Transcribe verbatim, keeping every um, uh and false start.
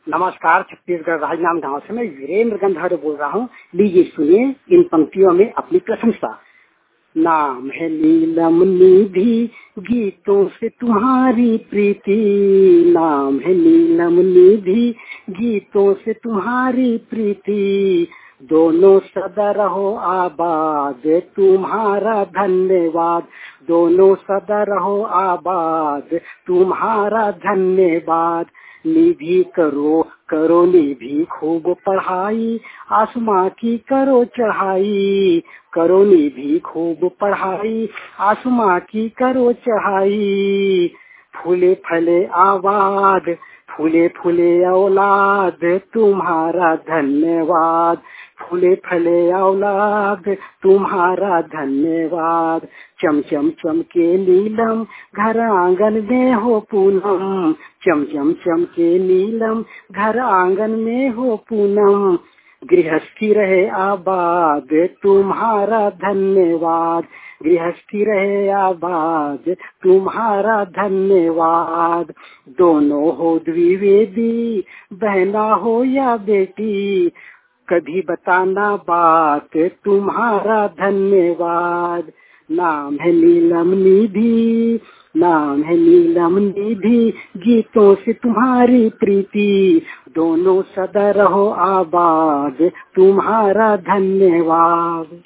नमस्कार। छत्तीसगढ़ राजनांदगांव से मैं वीरेंद्र गंधर्व बोल रहा हूँ। लीजिए सुनिए इन पंक्तियों में अपनी प्रशंसा। नाम है नीलम निधि, गीतों से तुम्हारी प्रीति। नाम है नीलम निधि, गीतों से तुम्हारी प्रीति। दोनों सदा रहो आबाद, तुम्हारा धन्यवाद। दोनों सदा रहो आबाद, तुम्हारा धन्यवाद। निधि करो करो निधि खूब पढ़ाई, आसमां की करो चढ़ाई। करो निधि खूब पढ़ाई, आसमां की करो चढ़ाई। फूले फले आबाद, फूले फूले औलाद, तुम्हारा धन्यवाद। फूले फले औलाद, तुम्हारा धन्यवाद। चम चम चमके नीलम, घर आंगन में हो पूनम। चम चम चमके नीलम, घर आंगन में हो पूनम। गृहस्थी रहे आबाद, तुम्हारा धन्यवाद। गृहस्थी रहे आबाद, तुम्हारा धन्यवाद। दोनों हो द्विवेदी, बहना हो या बेटी। कभी बताना बात, तुम्हारा धन्यवाद। नाम है नीलम निधि, नाम है नीलम निधि, गीतों से तुम्हारी प्रीति। दोनों सदा रहो आबाद, तुम्हारा धन्यवाद।